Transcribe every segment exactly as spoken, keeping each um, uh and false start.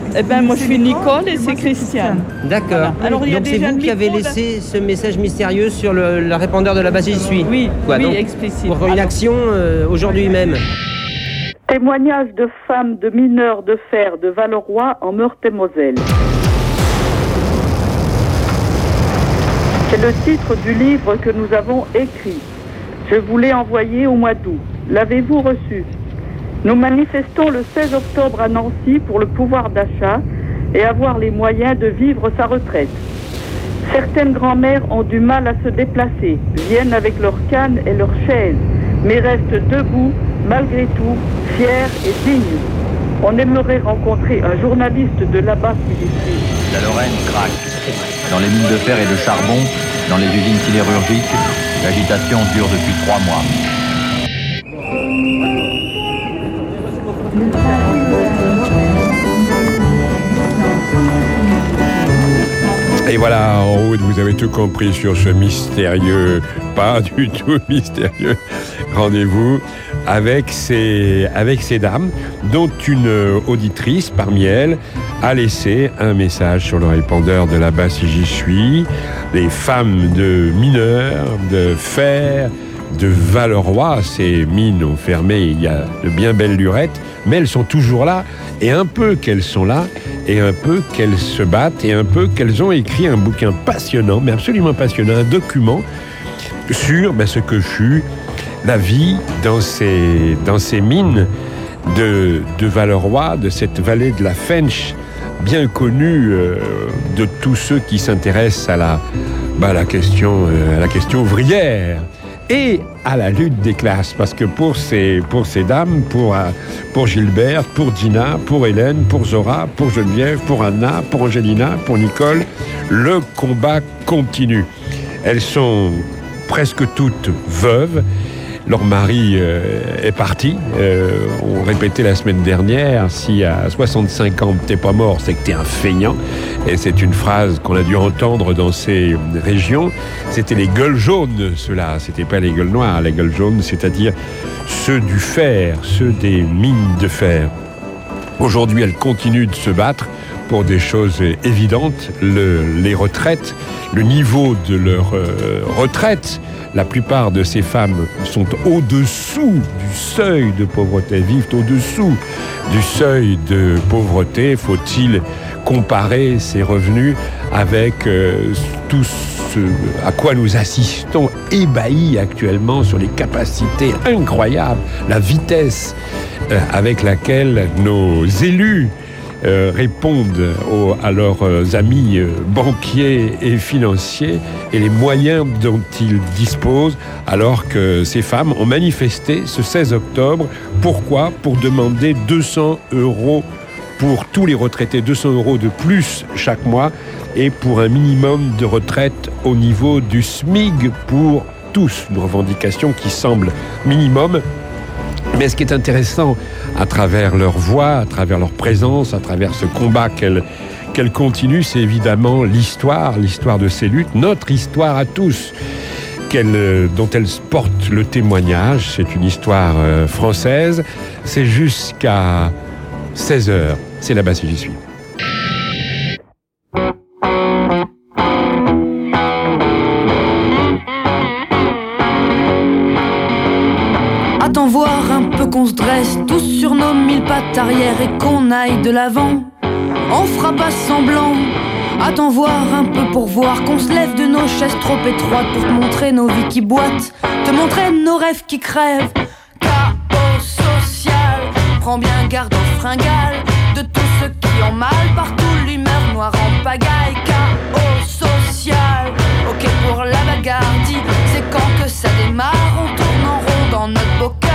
Eh ben, moi, je suis Nicole et c'est Christiane. D'accord. Voilà. Alors, il y a donc c'est déjà vous le qui avez micro, laissé ce message mystérieux sur le, le répondeur de la base J'y suis. Oui, Quoi, oui, donc, explicite. pour une Alors, action euh, aujourd'hui même. Témoignage de femmes de mineurs de fer de Valleroy en Meurthe-et-Moselle. C'est le titre du livre que nous avons écrit. Je vous l'ai envoyé au mois d'août. L'avez-vous reçu? Nous manifestons le seize octobre à Nancy pour le pouvoir d'achat et avoir les moyens de vivre sa retraite. Certaines grand-mères ont du mal à se déplacer, viennent avec leurs cannes et leurs chaises, mais restent debout, malgré tout, fiers et dignes. On aimerait rencontrer un journaliste de là-bas qui dit. La Lorraine craque. Dans les mines de fer et de charbon, dans les usines sidérurgiques, l'agitation dure depuis trois mois. Et voilà, en route, vous avez tout compris sur ce mystérieux, pas du tout mystérieux, rendez-vous avec ces, avec ces dames, dont une auditrice parmi elles a laissé un message sur le répondeur de la base Si J'y suis. Les femmes de mineurs, de fer, de Valleroy, ces mines ont fermé il y a de bien belles lurettes, mais elles sont toujours là, et un peu qu'elles sont là, et un peu qu'elles se battent, et un peu qu'elles ont écrit un bouquin passionnant, mais absolument passionnant, un document sur ben, ce que fut la vie dans ces, dans ces mines de, de Valleroy, de cette vallée de la Fensch, bien connue euh, de tous ceux qui s'intéressent à la, ben, la question, euh, à la question ouvrière. Et à la lutte des classes, parce que pour ces, pour ces dames, pour, pour Gilberte, pour Dina, pour Hélène, pour Zora, pour Geneviève, pour Anna, pour Angelina, pour Nicole, le combat continue. Elles sont presque toutes veuves. Leur mari euh, est parti. Euh, on répétait la semaine dernière, si à soixante-cinq ans t'es pas mort, c'est que t'es un feignant. Et c'est une phrase qu'on a dû entendre dans ces régions. C'était les gueules jaunes, ceux-là. C'était pas les gueules noires, les gueules jaunes, c'est-à-dire ceux du fer, ceux des mines de fer. Aujourd'hui, elles continuent de se battre pour des choses évidentes, le, les retraites, le niveau de leur euh, retraite. La plupart de ces femmes sont au-dessous du seuil de pauvreté, vivent au-dessous du seuil de pauvreté. Faut-il comparer ces revenus avec euh, tout ce à quoi nous assistons ébahis actuellement sur les capacités incroyables, la vitesse euh, avec laquelle nos élus Euh, répondent aux, à leurs euh, amis euh, banquiers et financiers et les moyens dont ils disposent, alors que ces femmes ont manifesté ce seize octobre. Pourquoi ? Pour demander deux cents euros pour tous les retraités, deux cents euros de plus chaque mois, et pour un minimum de retraite au niveau du SMIG pour tous. Une revendication qui semble minimum. Mais ce qui est intéressant à travers leur voix, à travers leur présence, à travers ce combat qu'elles, qu'elles continuent, c'est évidemment l'histoire, l'histoire de ces luttes, notre histoire à tous, qu'elles, dont elles portent le témoignage. C'est une histoire euh, française. C'est jusqu'à seize heures. C'est là-bas si j'y suis. Qu'on se dresse tous sur nos mille pattes arrière et qu'on aille de l'avant. On fera pas semblant. Attends voir un peu pour voir qu'on se lève de nos chaises trop étroites pour te montrer nos vies qui boitent, te montrer nos rêves qui crèvent. Chaos social, prends bien garde aux fringales de tous ceux qui ont mal partout, l'humeur noire en pagaille. Chaos social, ok pour la bagarre, dis c'est quand que ça démarre, on tourne en rond dans notre bocal.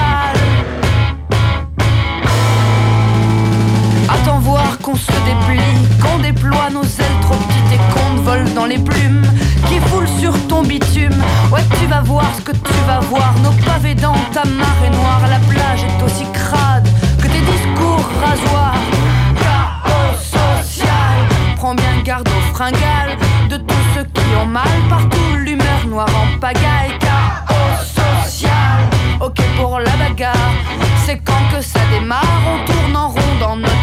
Attends voir qu'on se déplie, qu'on déploie nos ailes trop petites et qu'on vole dans les plumes qui foulent sur ton bitume. Ouais, tu vas voir ce que tu vas voir, nos pavés dans ta marée noire. La plage est aussi crade que tes discours rasoirs. Chaos social, prends bien garde aux fringales de tous ceux qui ont mal partout, l'humeur noire en pagaille. Chaos social, ok pour la bagarre, c'est quand que ça démarre, on tourne en rond dans notre